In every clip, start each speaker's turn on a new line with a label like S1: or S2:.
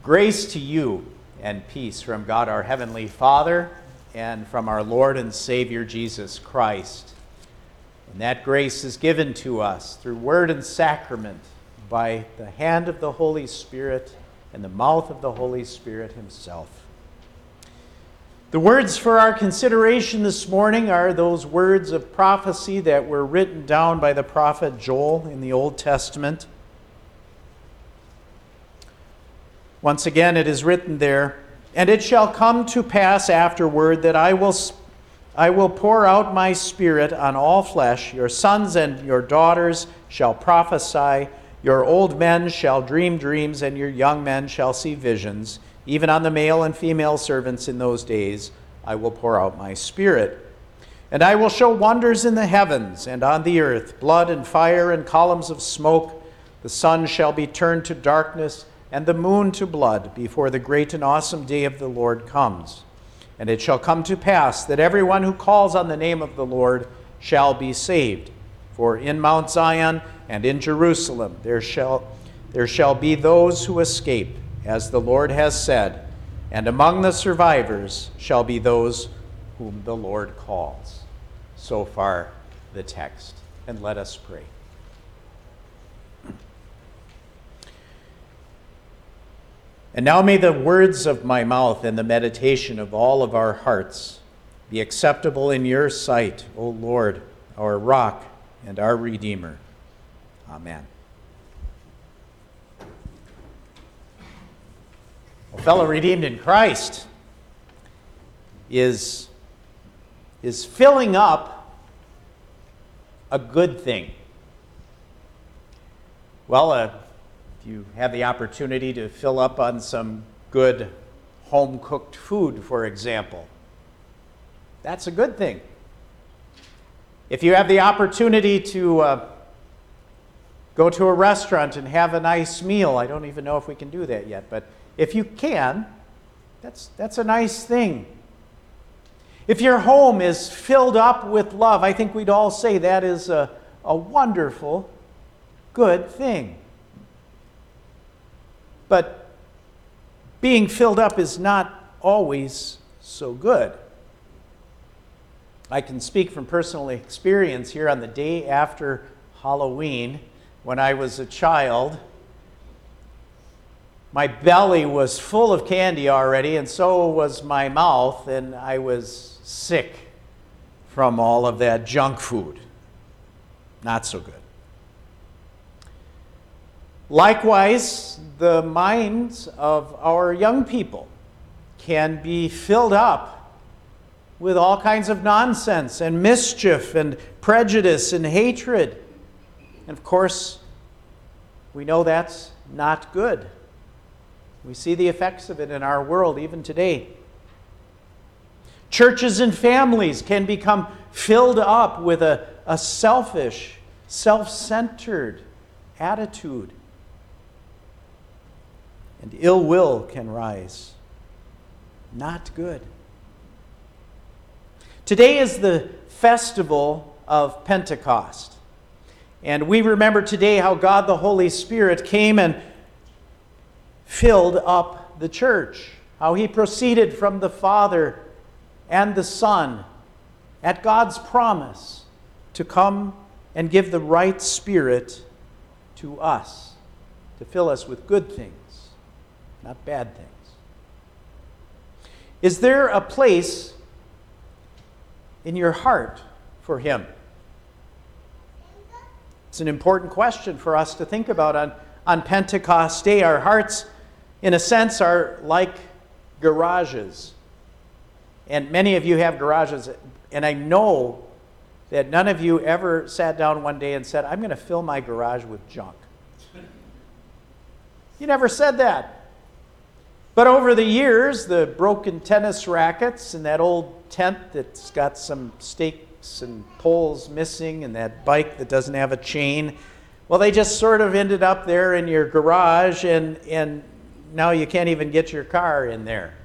S1: Grace to you and peace from God our Heavenly Father and from our Lord and Savior Jesus Christ. And that grace is given to us through word and sacrament by the hand of the Holy Spirit and the mouth of the Holy Spirit himself. The words for our consideration this morning are those words of prophecy that were written down by the prophet Joel in the Old Testament. Once again, it is written there, "And it shall come to pass afterward that I will pour out my spirit on all flesh. Your sons and your daughters shall prophesy. Your old men shall dream dreams, and your young men shall see visions. Even on the male and female servants in those days I will pour out my spirit. And I will show wonders in the heavens and on the earth, blood and fire and columns of smoke. The sun shall be turned to darkness, and the moon to blood, before the great and awesome day of the Lord comes. And it shall come to pass that everyone who calls on the name of the Lord shall be saved. For in Mount Zion and in Jerusalem there shall be those who escape, as the Lord has said, and among the survivors shall be those whom the Lord calls." So far the text. And let us pray. And now may the words of my mouth and the meditation of all of our hearts be acceptable in your sight, O Lord, our rock and our Redeemer. Amen. Well, fellow redeemed in Christ, is filling up a good thing? Well, if you have the opportunity to fill up on some good home-cooked food, for example, that's a good thing. If you have the opportunity to go to a restaurant and have a nice meal, I don't even know if we can do that yet, but if you can, that's a nice thing. If your home is filled up with love, I think we'd all say that is a wonderful, good thing. But being filled up is not always so good. I can speak from personal experience here on the day after Halloween. When I was a child, my belly was full of candy already, and so was my mouth, and I was sick from all of that junk food. Not so good. Likewise, the minds of our young people can be filled up with all kinds of nonsense and mischief and prejudice and hatred. And of course, we know that's not good. We see the effects of it in our world even today. Churches and families can become filled up with a selfish, self-centered attitude. And ill will can rise. Not good. Today is the festival of Pentecost. And we remember today how God the Holy Spirit came and filled up the church. How he proceeded from the Father and the Son at God's promise to come and give the right Spirit to us, to fill us with good things, not bad things. Is there a place in your heart for him? It's an important question for us to think about on Pentecost Day. Our hearts, in a sense, are like garages. And many of you have garages, and I know that none of you ever sat down one day and said, "I'm going to fill my garage with junk." You never said that. But over the years, the broken tennis rackets and that old tent that's got some stakes and poles missing and that bike that doesn't have a chain, well, they just sort of ended up there in your garage, and now you can't even get your car in there.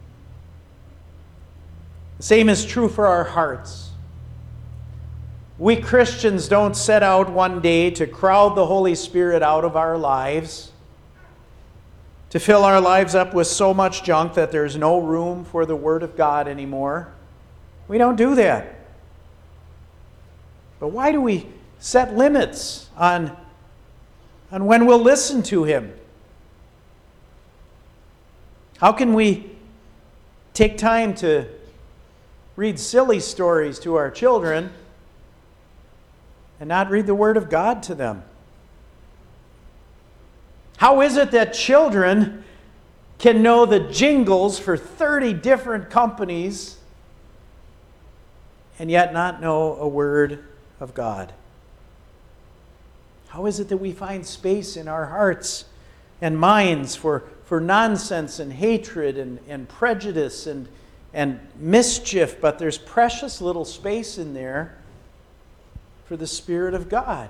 S1: The same is true for our hearts. We Christians don't set out one day to crowd the Holy Spirit out of our lives, to fill our lives up with so much junk that there's no room for the Word of God anymore. We don't do that. But why do we set limits on when we'll listen to Him? How can we take time to read silly stories to our children and not read the Word of God to them? How is it that children can know the jingles for 30 different companies and yet not know a word of God? How is it that we find space in our hearts and minds for nonsense and hatred and prejudice and mischief, but there's precious little space in there for the Spirit of God?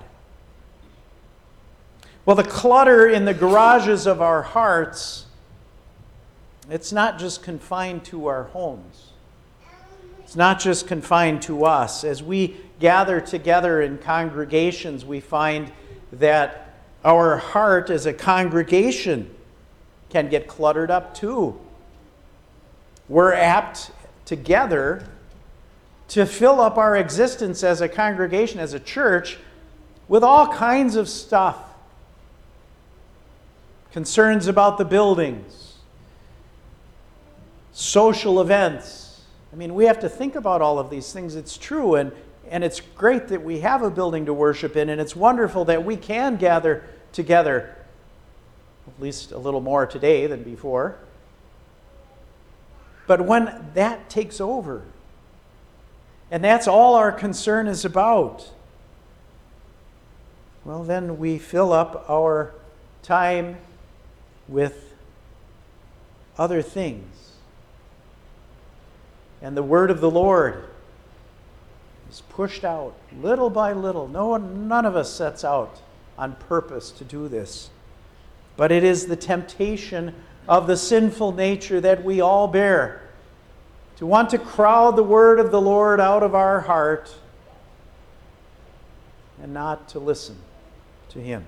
S1: Well, the clutter in the garages of our hearts, it's not just confined to our homes. It's not just confined to us. As we gather together in congregations, we find that our heart as a congregation can get cluttered up too. We're apt together to fill up our existence as a congregation, as a church, with all kinds of stuff. Concerns about the buildings, social events. I mean, we have to think about all of these things. It's true, and it's great that we have a building to worship in, and it's wonderful that we can gather together, at least a little more today than before. But when that takes over, and that's all our concern is about, well, then we fill up our time with other things. And the word of the Lord is pushed out little by little. None of us sets out on purpose to do this. But it is the temptation of the sinful nature that we all bear, to want to crowd the word of the Lord out of our heart and not to listen to Him.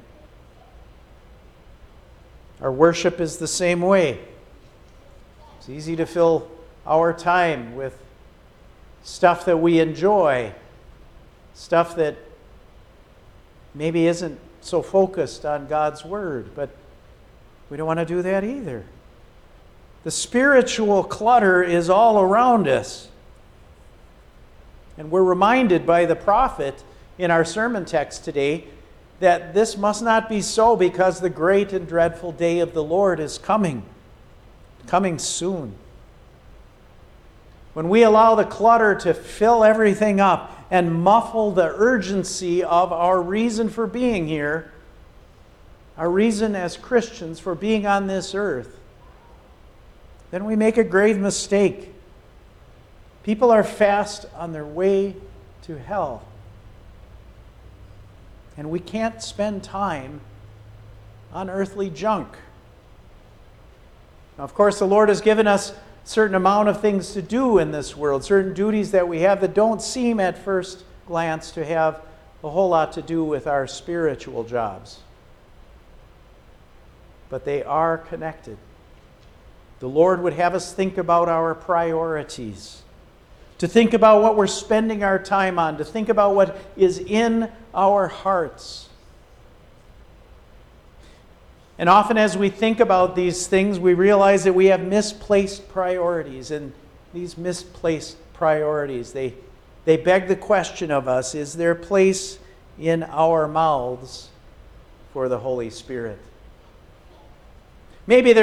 S1: Our worship is the same way. It's easy to fill our time with stuff that we enjoy, stuff that maybe isn't so focused on God's Word, but we don't want to do that either. The spiritual clutter is all around us. And we're reminded by the prophet in our sermon text today that this must not be so, because the great and dreadful day of the Lord is coming soon. When we allow the clutter to fill everything up and muffle the urgency of our reason for being here, our reason as Christians for being on this earth, then we make a grave mistake. People are fast on their way to hell. And we can't spend time on earthly junk. Now, of course, the Lord has given us a certain amount of things to do in this world, certain duties that we have that don't seem at first glance to have a whole lot to do with our spiritual jobs. But they are connected. The Lord would have us think about our priorities, to think about what we're spending our time on, to think about what is in our hearts. And often as we think about these things, we realize that we have misplaced priorities. And these misplaced priorities, they beg the question of us, is there place in our mouths for the Holy Spirit? Maybe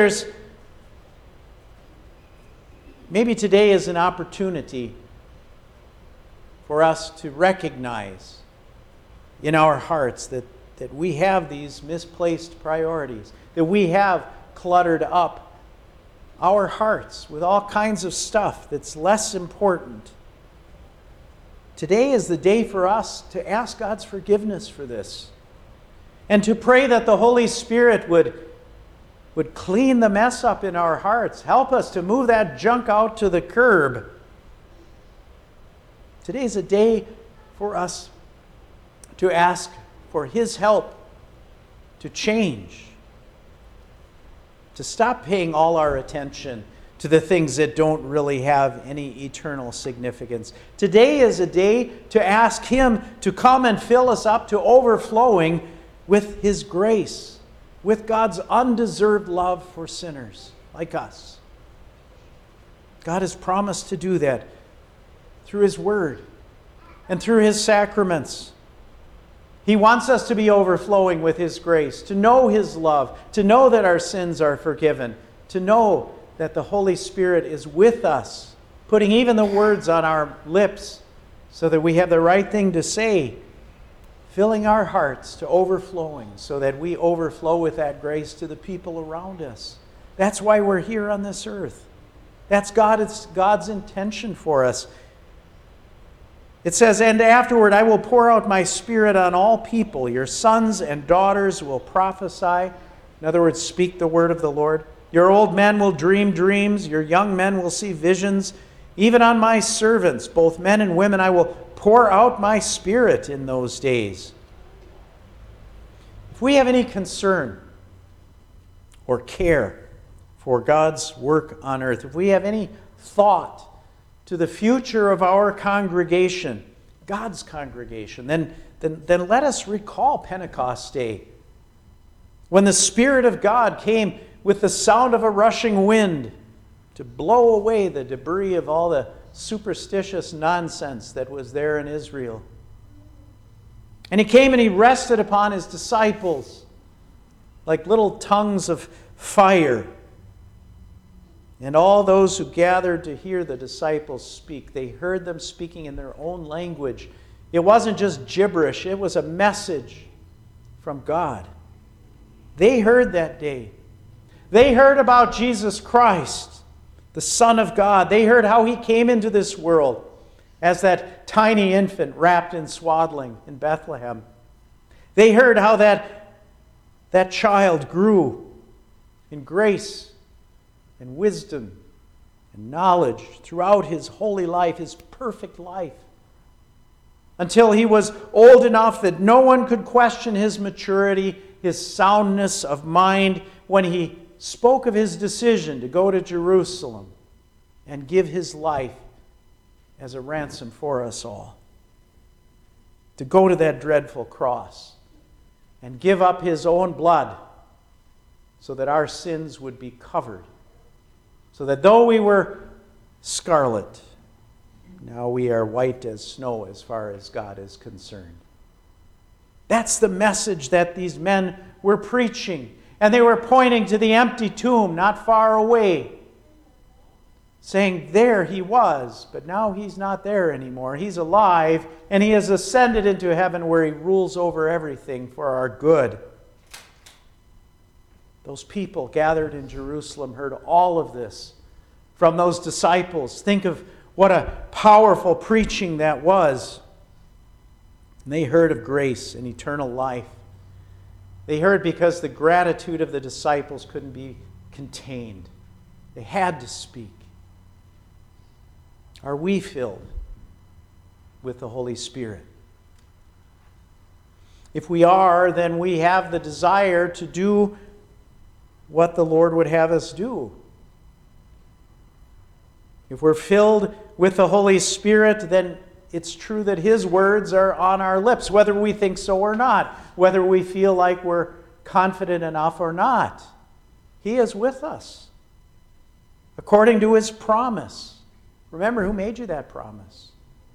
S1: today is an opportunity for us to recognize in our hearts that we have these misplaced priorities, that we have cluttered up our hearts with all kinds of stuff that's less important. Today is the day for us to ask God's forgiveness for this and to pray that the Holy Spirit would clean the mess up in our hearts, help us to move that junk out to the curb. Today's a day for us to ask for His help to change. to stop paying all our attention to the things that don't really have any eternal significance. Today is a day to ask Him to come and fill us up to overflowing with His grace, with God's undeserved love for sinners like us. God has promised to do that through His Word and through His sacraments. He wants us to be overflowing with His grace, to know His love, to know that our sins are forgiven, to know that the Holy Spirit is with us, putting even the words on our lips so that we have the right thing to say, filling our hearts to overflowing so that we overflow with that grace to the people around us. That's why we're here on this earth. That's God's intention for us. It says, "And afterward I will pour out my Spirit on all people. Your sons and daughters will prophesy." In other words, speak the word of the Lord. "Your old men will dream dreams. Your young men will see visions. Even on my servants, both men and women, I will pour out my Spirit in those days." If we have any concern or care for God's work on earth, if we have any thought to the future of our congregation, God's congregation, then let us recall Pentecost Day, when the Spirit of God came with the sound of a rushing wind to blow away the debris of all the superstitious nonsense that was there in Israel. And He came and He rested upon His disciples like little tongues of fire. And all those who gathered to hear the disciples speak, they heard them speaking in their own language. It wasn't just gibberish, it was a message from God. They heard that day. They heard about Jesus Christ, the Son of God. They heard how He came into this world as that tiny infant wrapped in swaddling in Bethlehem. They heard how that child grew in grace and wisdom and knowledge throughout His holy life, His perfect life, until He was old enough that no one could question His maturity, His soundness of mind, when He spoke of His decision to go to Jerusalem and give His life as a ransom for us all. To go to that dreadful cross and give up His own blood so that our sins would be covered. So that though we were scarlet, now we are white as snow as far as God is concerned. That's the message that these men were preaching. And they were pointing to the empty tomb not far away, saying, there He was, but now He's not there anymore. He's alive, and He has ascended into heaven where He rules over everything for our good. Those people gathered in Jerusalem heard all of this from those disciples. Think of what a powerful preaching that was. And they heard of grace and eternal life. They heard because the gratitude of the disciples couldn't be contained. They had to speak. Are we filled with the Holy Spirit? If we are, then we have the desire to do what the Lord would have us do. If we're filled with the Holy Spirit, then it's true that His words are on our lips, whether we think so or not, whether we feel like we're confident enough or not. He is with us, according to His promise. Remember, who made you that promise?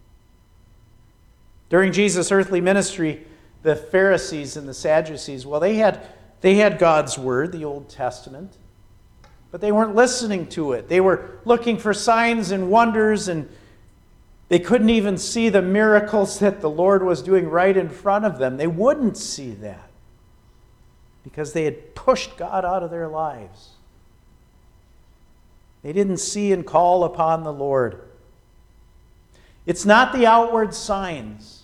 S1: During Jesus' earthly ministry, the Pharisees and the Sadducees, well, they had God's Word, the Old Testament, but they weren't listening to it. They were looking for signs and wonders, and they couldn't even see the miracles that the Lord was doing right in front of them. They wouldn't see that because they had pushed God out of their lives. They didn't see and call upon the Lord. It's not the outward signs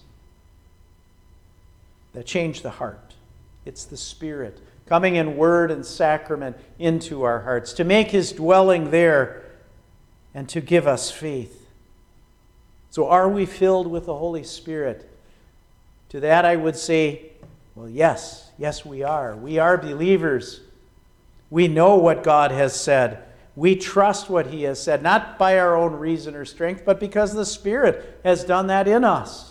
S1: that change the heart. It's the Spirit coming in word and sacrament into our hearts to make His dwelling there and to give us faith. So are we filled with the Holy Spirit? To that I would say, well, yes we are. We are believers. We know what God has said. We trust what he has said, not by our own reason or strength, but because the Spirit has done that in us.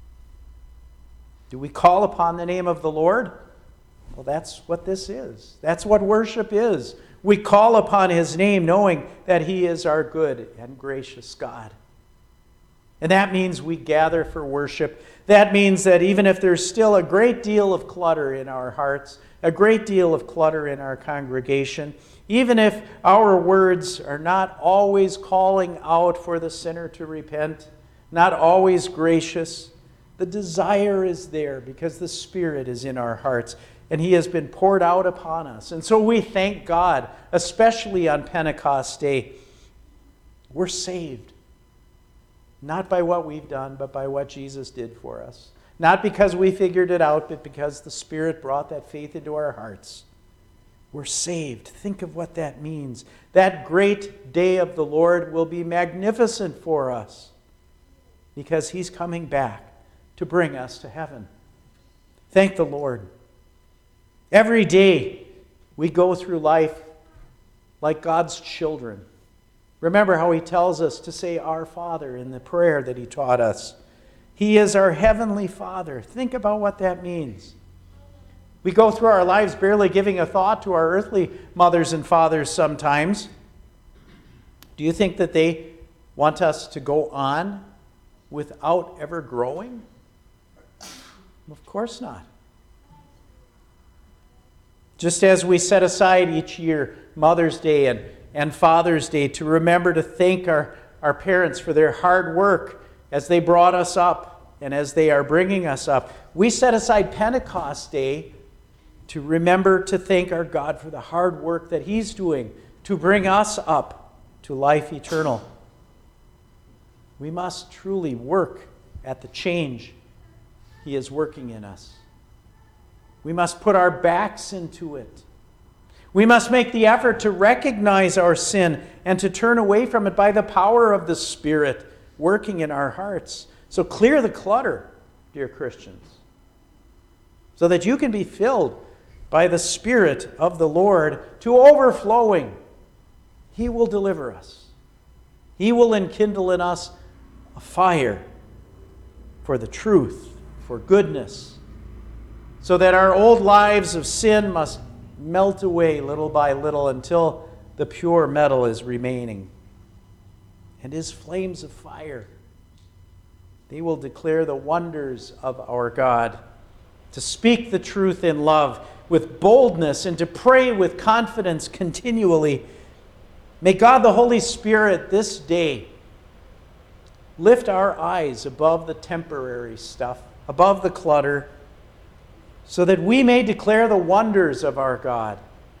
S1: Do we call upon the name of the Lord? Well, that's what this is. That's what worship is. We call upon his name knowing that he is our good and gracious God. And that means we gather for worship. That means that even if there's still a great deal of clutter in our hearts, a great deal of clutter in our congregation, even if our words are not always calling out for the sinner to repent, not always gracious, the desire is there because the Spirit is in our hearts and he has been poured out upon us. And so we thank God, especially on Pentecost Day. We're saved. Not by what we've done, but by what Jesus did for us. Not because we figured it out, but because the Spirit brought that faith into our hearts. We're saved. Think of what that means. That great day of the Lord will be magnificent for us because he's coming back to bring us to heaven. Thank the Lord. Every day we go through life like God's children. Remember how he tells us to say our Father in the prayer that he taught us. He is our heavenly Father. Think about what that means. We go through our lives barely giving a thought to our earthly mothers and fathers sometimes. Do you think that they want us to go on without ever growing? Of course not. Just as we set aside each year Mother's Day and Father's Day to remember to thank our parents for their hard work as they brought us up and as they are bringing us up, we set aside Pentecost Day to remember to thank our God for the hard work that he's doing to bring us up to life eternal. We must truly work at the change he is working in us. We must put our backs into it. We must make the effort to recognize our sin and to turn away from it by the power of the Spirit working in our hearts. So clear the clutter, dear Christians, so that you can be filled by the Spirit of the Lord to overflowing. He will deliver us. He will enkindle in us a fire for the truth, for goodness, so that our old lives of sin must melt away little by little until the pure metal is remaining. And his flames of fire, they will declare the wonders of our God, to speak the truth in love with boldness and to pray with confidence continually. May God the Holy Spirit this day lift our eyes above the temporary stuff, above the clutter, so that we may declare the wonders of our God.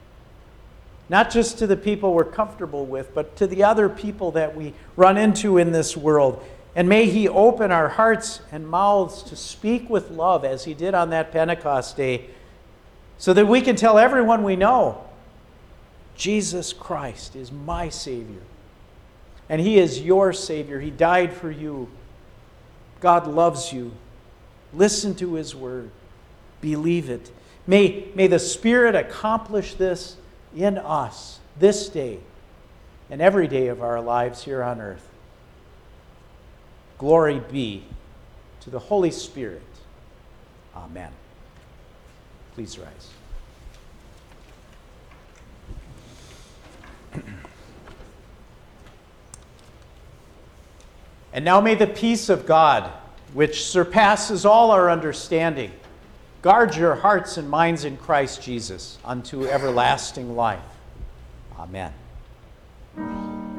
S1: Not just to the people we're comfortable with, but to the other people that we run into in this world. And may he open our hearts and mouths to speak with love as he did on that Pentecost Day, so that we can tell everyone we know, Jesus Christ is my Savior. And he is your Savior. He died for you. God loves you. Listen to his word. Believe it. May the Spirit accomplish this in us this day and every day of our lives here on earth. Glory be to the Holy Spirit. Amen. Please rise. And now may the peace of God, which surpasses all our understanding, guard your hearts and minds in Christ Jesus unto everlasting life. Amen.